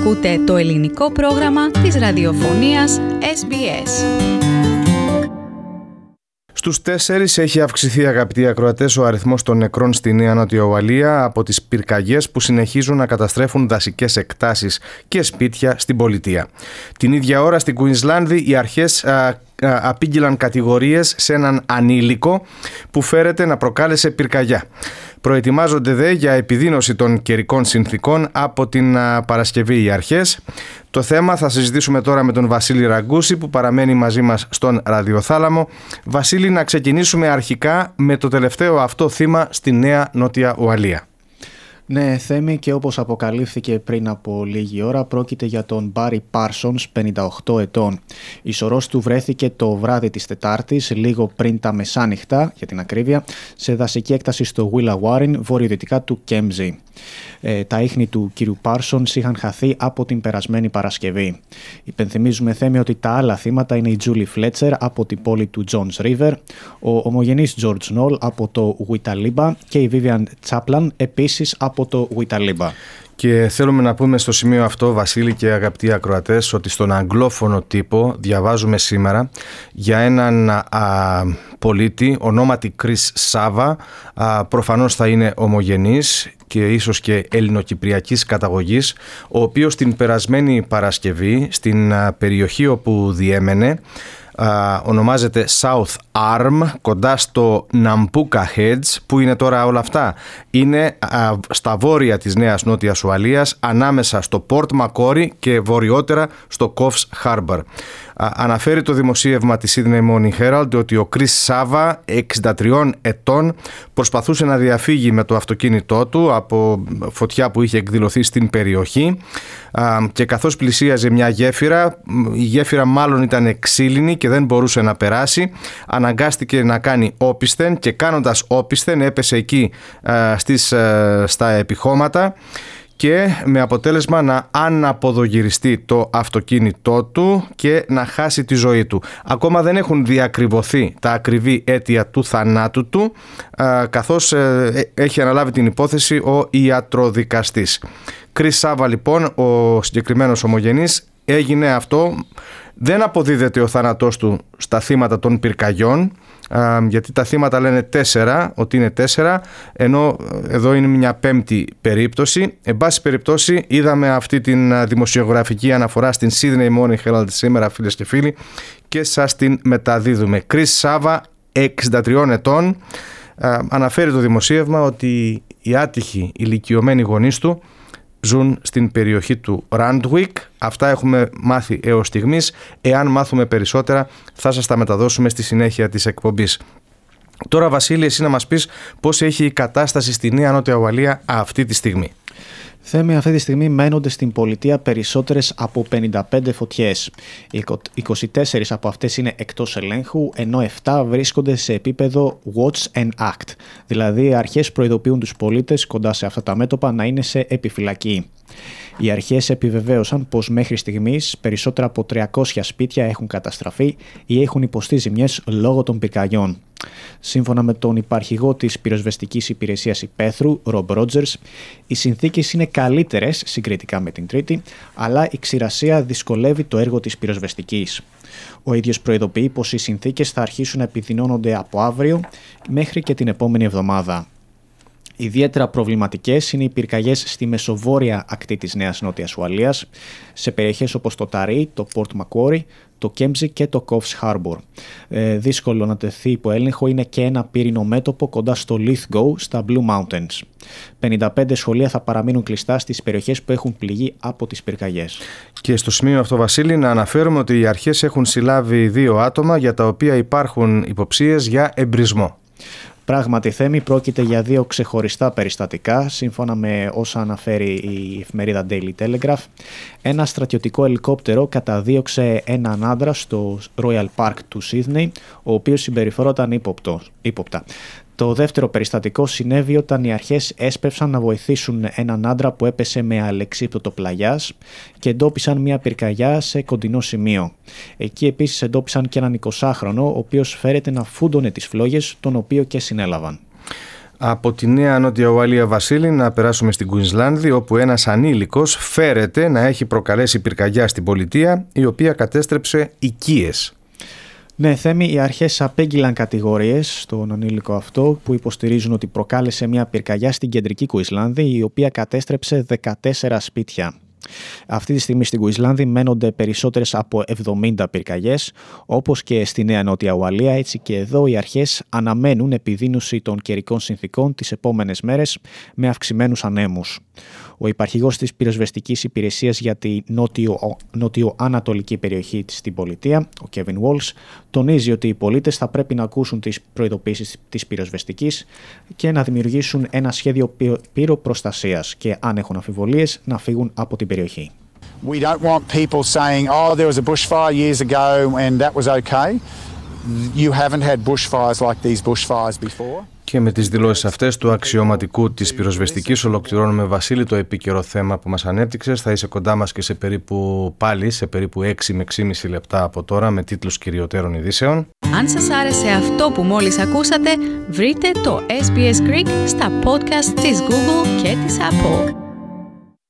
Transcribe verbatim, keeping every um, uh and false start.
Ακούτε το ελληνικό πρόγραμμα της ραδιοφωνίας ες μπι ες. Στους τέσσερις έχει αυξηθεί, αγαπητοί ακροατές, ο αριθμός των νεκρών στη Νέα Νότια Ουαλία από τις πυρκαγιές που συνεχίζουν να καταστρέφουν δασικές εκτάσεις και σπίτια στην πολιτεία. Την ίδια ώρα στην Κουινσλάνδη οι αρχές α, α, απήγγειλαν κατηγορίες σε έναν ανήλικο που φέρεται να προκάλεσε πυρκαγιά. Προετοιμάζονται δε για επιδείνωση των καιρικών συνθήκων από την α, Παρασκευή οι αρχές. Το θέμα θα συζητήσουμε τώρα με τον Βασίλη Ραγκούση που παραμένει μαζί μας στον ραδιοθάλαμο. Βασίλη, να ξεκινήσουμε αρχικά με το τελευταίο αυτό θύμα στη Νέα Νότια Ουαλία. Ναι, Θέμη, και όπως αποκαλύφθηκε πριν από λίγη ώρα, πρόκειται για τον Μπάρι Πάρσονς, πενήντα οκτώ ετών. Η σωρός του βρέθηκε το βράδυ της Τετάρτης, λίγο πριν τα μεσάνυχτα, για την ακρίβεια, σε δασική έκταση στο Willawarrin, βορειοδυτικά του Κέμζι. Ε, τα ίχνη του κύριου Πάρσονς είχαν χαθεί από την περασμένη Παρασκευή. Υπενθυμίζουμε, Θέμη, ότι τα άλλα θύματα είναι η Τζούλι Φλέτσερ από την πόλη του Τζόνς Ρίβερ, ο ομογενής Τζορτζ Νόλ από το Ουιταλίμπα και η Βίβιαν Τσάπλαν επίσης από το Ουιταλίμπα. Και θέλουμε να πούμε στο σημείο αυτό, Βασίλη και αγαπητοί ακροατές, ότι στον αγγλόφωνο τύπο διαβάζουμε σήμερα για έναν α, πολίτη ονόματι Κρίς Σάβα, α, προφανώς θα είναι ομογενής και ίσως και ελληνοκυπριακής καταγωγής, ο οποίος την περασμένη Παρασκευή στην α, περιοχή όπου διέμενε, Uh, ονομάζεται South Arm, κοντά στο Nambucca Heads. Που είναι τώρα όλα αυτά? Είναι uh, στα βόρεια της Νέας Νότιας Ουαλίας, ανάμεσα στο Port Macquarie και βορειότερα στο Coffs Harbour. Uh, αναφέρει το δημοσίευμα της Sydney Morning Herald ότι ο Κρίς Σάβα, εξήντα τριών ετών, προσπαθούσε να διαφύγει με το αυτοκίνητό του από φωτιά που είχε εκδηλωθεί στην περιοχή, uh, και καθώς πλησίαζε μια γέφυρα, η γέφυρα μάλλον ήταν ξύλινη και δεν μπορούσε να περάσει, αναγκάστηκε να κάνει όπισθεν και κάνοντας όπισθεν έπεσε εκεί uh, στις, uh, στα επιχώματα και με αποτέλεσμα να αναποδογυριστεί το αυτοκίνητό του και να χάσει τη ζωή του. Ακόμα δεν έχουν διακριβωθεί τα ακριβή αίτια του θανάτου του, καθώς έχει αναλάβει την υπόθεση ο ιατροδικαστής. Κρίς Σάβα, λοιπόν, ο συγκεκριμένος ομογενής, έγινε αυτό. Δεν αποδίδεται ο θάνατός του στα θύματα των πυρκαγιών, γιατί τα θύματα λένε τέσσερα, ότι είναι τέσσερα, ενώ εδώ είναι μια πέμπτη περίπτωση. Εν πάση περιπτώσει, είδαμε αυτή την δημοσιογραφική αναφορά στην Sydney Morning Herald σήμερα, φίλες και φίλοι, και σας την μεταδίδουμε. Κρίς Σάβα, εξήντα τριών ετών, αναφέρει το δημοσίευμα ότι οι άτυχοι ηλικιωμένοι γονείς του ζουν στην περιοχή του Randwick. Αυτά έχουμε μάθει έως στιγμής. Εάν μάθουμε περισσότερα θα σας τα μεταδώσουμε στη συνέχεια της εκπομπής. Τώρα, Βασίλη, εσύ να μας πεις πώς έχει η κατάσταση στη Νέα Νότια Ουαλία αυτή τη στιγμή. Θέμη, αυτή τη στιγμή μένονται στην πολιτεία περισσότερες από πενήντα πέντε φωτιές. είκοσι τέσσερις από αυτές είναι εκτός ελέγχου, ενώ επτά βρίσκονται σε επίπεδο Watch and Act. Δηλαδή, οι αρχές προειδοποιούν τους πολίτες κοντά σε αυτά τα μέτωπα να είναι σε επιφυλακή. Οι αρχές επιβεβαίωσαν πως μέχρι στιγμής περισσότερα από τριακόσια σπίτια έχουν καταστραφεί ή έχουν υποστεί ζημιές λόγω των πυρκαγιών. Σύμφωνα με τον υπαρχηγό της πυροσβεστικής υπηρεσίας υπαίθρου, Ρομπ Ρότζερς, οι συνθήκες είναι καλύτερες συγκριτικά με την Τρίτη, αλλά η ξηρασία δυσκολεύει το έργο της πυροσβεστικής. Ο ίδιος προειδοποιεί πως οι συνθήκες θα αρχίσουν να επιδεινώνονται από αύριο μέχρι και την επόμενη εβδομάδα. Ιδιαίτερα προβληματικές είναι οι πυρκαγιές στη μεσοβόρεια ακτή της Νέας Νότιας Ουαλίας, σε περιοχές όπως το Ταρί, το Port Macquarie, το Κέμζι και το Coffs Harbour. Ε, δύσκολο να τεθεί υπό έλεγχο είναι και ένα πύρινο μέτωπο κοντά στο Lithgow, στα Blue Mountains. πενήντα πέντε σχολεία θα παραμείνουν κλειστά στις περιοχές που έχουν πληγεί από τις πυρκαγιές. Και στο σημείο αυτό, Βασίλη, να αναφέρουμε ότι οι αρχές έχουν συλλάβει δύο άτομα για τα οποία υπάρχουν υποψίες για εμπρισμό. Πράγματι, Θέμη, πρόκειται για δύο ξεχωριστά περιστατικά, σύμφωνα με όσα αναφέρει η εφημερίδα Daily Telegraph. Ένα στρατιωτικό ελικόπτερο καταδίωξε έναν άντρα στο Royal Park του Sydney, ο οποίος συμπεριφερόταν ύποπτα. Το δεύτερο περιστατικό συνέβη όταν οι αρχές έσπευσαν να βοηθήσουν έναν άντρα που έπεσε με αλεξίπτωτο πλαγιάς και εντόπισαν μια πυρκαγιά σε κοντινό σημείο. Εκεί επίσης εντόπισαν και έναν εικοσάχρονο, ο οποίος φέρεται να φούντωνε τις φλόγες, τον οποίο και συνέλαβαν. Από τη Νέα Νότια Ουαλία, Βασίλη, να περάσουμε στην Κουινσλάνδη, όπου ένας ανήλικος φέρεται να έχει προκαλέσει πυρκαγιά στην πολιτεία, η οποία κατέστρεψε οικίες. Ναι, Θέμη, οι αρχές απέγγειλαν κατηγορίες στον ανήλικο αυτό που υποστηρίζουν ότι προκάλεσε μια πυρκαγιά στην κεντρική Κουινσλάνδη, η οποία κατέστρεψε δεκατέσσερα σπίτια. Αυτή τη στιγμή στην Κουινσλάνδη μένονται περισσότερες από εβδομήντα πυρκαγιές, όπως και στη Νέα Νότια Ουαλία. Έτσι και εδώ οι αρχές αναμένουν επιδείνωση των καιρικών συνθήκων τις επόμενες μέρες με αυξημένους ανέμους. Ο υπαρχηγός της πυροσβεστικής υπηρεσίας για τη νότιο, νότιο-ανατολική περιοχή στην πολιτεία, ο Κέβιν Walsh, τονίζει ότι οι πολίτες θα πρέπει να ακούσουν τις προειδοποίησεις της πυροσβεστικής και να δημιουργήσουν ένα σχέδιο πυροπροστασίας και, αν έχουν αμφιβολίες, να φύγουν από την περιοχή. We don't want people saying, oh, there was a bushfire years ago and that was okay. You haven't had bushfires like these bushfires before. Και με τις δηλώσεις αυτές του αξιωματικού της πυροσβεστικής ολοκληρώνουμε, Βασίλη, το επίκαιρο θέμα που μας ανέπτυξες. Θα είσαι κοντά μας και σε περίπου πάλι σε περίπου έξι με έξι και μισό λεπτά από τώρα με τίτλους κυριωτέρων ειδήσεων. Αν σας άρεσε αυτό που μόλις ακούσατε, βρείτε το ες μπι ες Greek στα podcast της Google και της Apple.